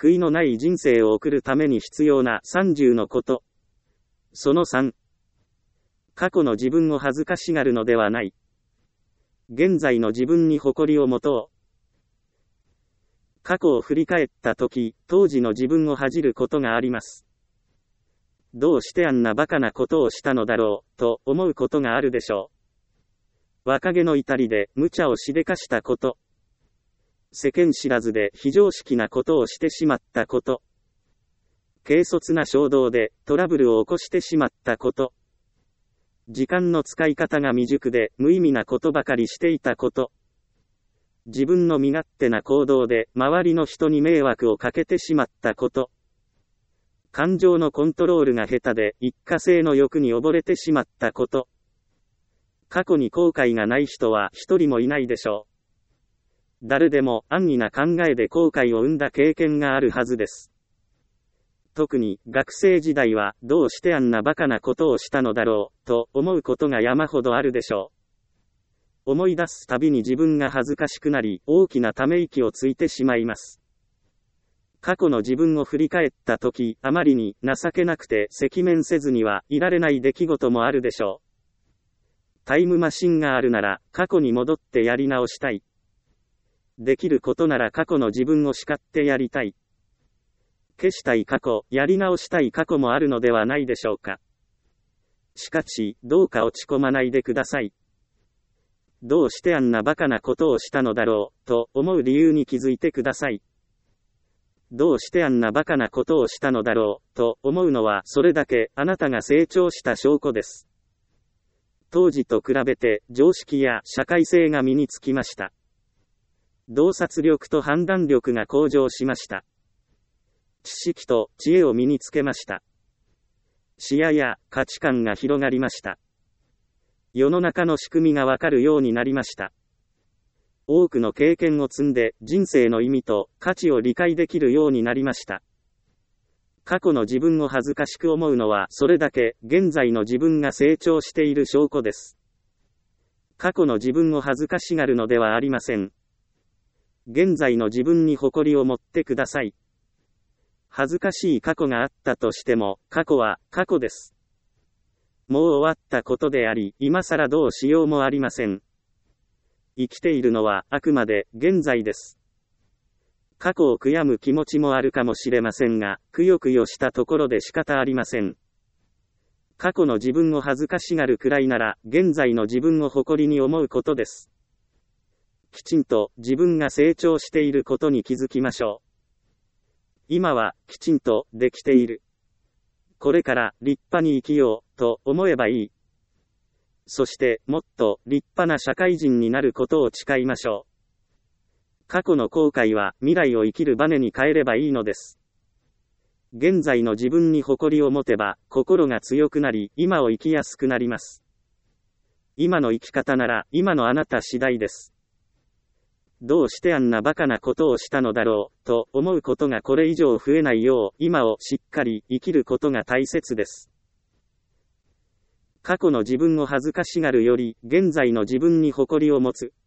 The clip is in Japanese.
悔いのない人生を送るために必要な30のこと。その3。過去の自分を恥ずかしがるのではない。現在の自分に誇りを持とう。過去を振り返ったとき、当時の自分を恥じることがあります。どうしてあんなバカなことをしたのだろう、と思うことがあるでしょう。若気の至りで無茶をしでかしたこと。世間知らずで非常識なことをしてしまったこと。軽率な衝動でトラブルを起こしてしまったこと。時間の使い方が未熟で無意味なことばかりしていたこと。自分の身勝手な行動で周りの人に迷惑をかけてしまったこと。感情のコントロールが下手で一過性の欲に溺れてしまったこと。過去に後悔がない人は一人もいないでしょう。誰でも安易な考えで後悔を生んだ経験があるはずです。特に学生時代はどうしてあんなバカなことをしたのだろうと思うことが山ほどあるでしょう。思い出すたびに自分が恥ずかしくなり大きなため息をついてしまいます。過去の自分を振り返ったとき、あまりに情けなくて赤面せずにはいられない出来事もあるでしょう。タイムマシンがあるなら過去に戻ってやり直したい。できることなら過去の自分を叱ってやりたい。消したい過去、やり直したい過去もあるのではないでしょうか。しかし、どうか落ち込まないでください。どうしてあんなバカなことをしたのだろう、と思う理由に気づいてください。どうしてあんなバカなことをしたのだろう、と思うのはそれだけあなたが成長した証拠です。当時と比べて常識や社会性が身につきました。洞察力と判断力が向上しました。知識と知恵を身につけました。視野や価値観が広がりました。世の中の仕組みがわかるようになりました。多くの経験を積んで人生の意味と価値を理解できるようになりました。過去の自分を恥ずかしく思うのはそれだけ現在の自分が成長している証拠です。過去の自分を恥ずかしがるのではありません。現在の自分に誇りを持ってください。恥ずかしい過去があったとしても、過去は過去です。もう終わったことであり、今更どうしようもありません。生きているのはあくまで現在です。過去を悔やむ気持ちもあるかもしれませんが、くよくよしたところで仕方ありません。過去の自分を恥ずかしがるくらいなら、現在の自分を誇りに思うことです。きちんと自分が成長していることに気づきましょう。今はきちんとできている。これから立派に生きようと思えばいい。そしてもっと立派な社会人になることを誓いましょう。過去の後悔は未来を生きるバネに変えればいいのです。現在の自分に誇りを持てば心が強くなり今を生きやすくなります。今の生き方なら今のあなた次第です。どうしてあんなバカなことをしたのだろう、と思うことがこれ以上増えないよう、今をしっかり生きることが大切です。過去の自分を恥ずかしがるより、現在の自分に誇りを持つ。